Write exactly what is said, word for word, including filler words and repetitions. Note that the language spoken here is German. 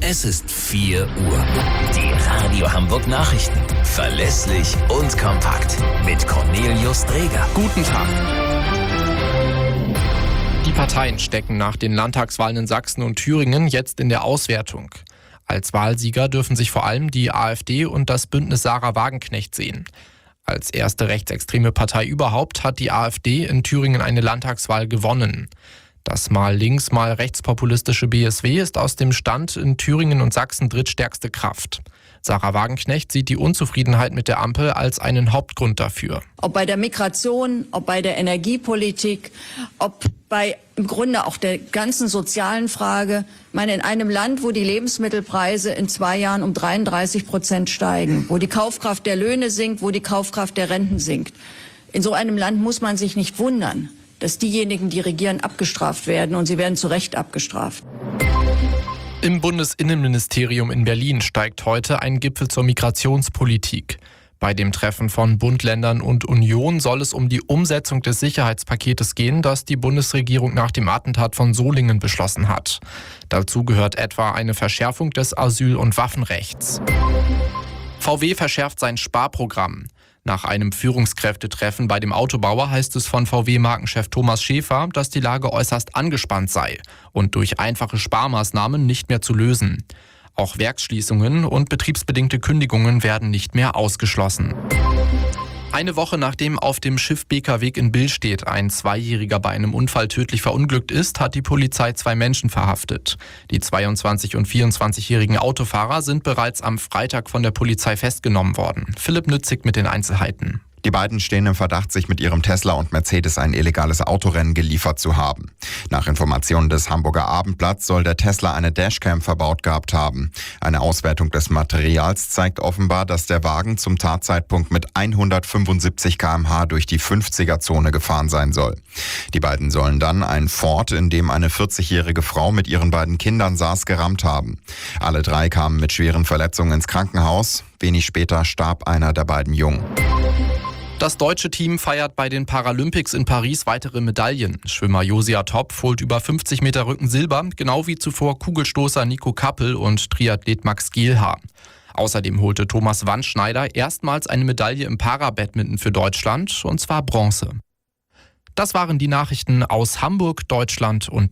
Es ist vier Uhr. Die Radio Hamburg Nachrichten. Verlässlich und kompakt. Mit Cornelius Dreger. Guten Tag. Die Parteien stecken nach den Landtagswahlen in Sachsen und Thüringen jetzt in der Auswertung. Als Wahlsieger dürfen sich vor allem die AfD und das Bündnis Sarah Wagenknecht sehen. Als erste rechtsextreme Partei überhaupt hat die AfD in Thüringen eine Landtagswahl gewonnen. Das mal links, mal rechtspopulistische B S W ist aus dem Stand in Thüringen und Sachsen drittstärkste Kraft. Sarah Wagenknecht sieht die Unzufriedenheit mit der Ampel als einen Hauptgrund dafür. Ob bei der Migration, ob bei der Energiepolitik, ob bei im Grunde auch der ganzen sozialen Frage. Ich meine, in einem Land, wo die Lebensmittelpreise in zwei Jahren um dreiunddreißig Prozent steigen, wo die Kaufkraft der Löhne sinkt, wo die Kaufkraft der Renten sinkt. In so einem Land muss man sich nicht wundern, dass diejenigen, die regieren, abgestraft werden, und sie werden zu Recht abgestraft. Im Bundesinnenministerium in Berlin steigt heute ein Gipfel zur Migrationspolitik. Bei dem Treffen von Bund, Ländern und Union soll es um die Umsetzung des Sicherheitspaketes gehen, das die Bundesregierung nach dem Attentat von Solingen beschlossen hat. Dazu gehört etwa eine Verschärfung des Asyl- und Waffenrechts. V W verschärft sein Sparprogramm. Nach einem Führungskräftetreffen bei dem Autobauer heißt es von V W-Markenchef Thomas Schäfer, dass die Lage äußerst angespannt sei und durch einfache Sparmaßnahmen nicht mehr zu lösen. Auch Werksschließungen und betriebsbedingte Kündigungen werden nicht mehr ausgeschlossen. Eine Woche nachdem auf dem Schiff Bekerweg in Billstedt ein Zweijähriger bei einem Unfall tödlich verunglückt ist, hat die Polizei zwei Menschen verhaftet. Die zweiundzwanzig- und vierundzwanzigjährigen Autofahrer sind bereits am Freitag von der Polizei festgenommen worden. Philipp Nützig mit den Einzelheiten. Die beiden stehen im Verdacht, sich mit ihrem Tesla und Mercedes ein illegales Autorennen geliefert zu haben. Nach Informationen des Hamburger Abendblatts soll der Tesla eine Dashcam verbaut gehabt haben. Eine Auswertung des Materials zeigt offenbar, dass der Wagen zum Tatzeitpunkt mit hundertfünfundsiebzig Kilometer pro Stunde durch die fünfziger-Zone gefahren sein soll. Die beiden sollen dann einen Ford, in dem eine vierzigjährige Frau mit ihren beiden Kindern saß, gerammt haben. Alle drei kamen mit schweren Verletzungen ins Krankenhaus. Wenig später starb einer der beiden Jungen. Das deutsche Team feiert bei den Paralympics in Paris weitere Medaillen. Schwimmer Josia Topp holt über fünfzig Meter Rücken Silber, genau wie zuvor Kugelstoßer Nico Kappel und Triathlet Max Gehlhaar. Außerdem holte Thomas Wandschneider erstmals eine Medaille im Para-Badminton für Deutschland, und zwar Bronze. Das waren die Nachrichten aus Hamburg, Deutschland und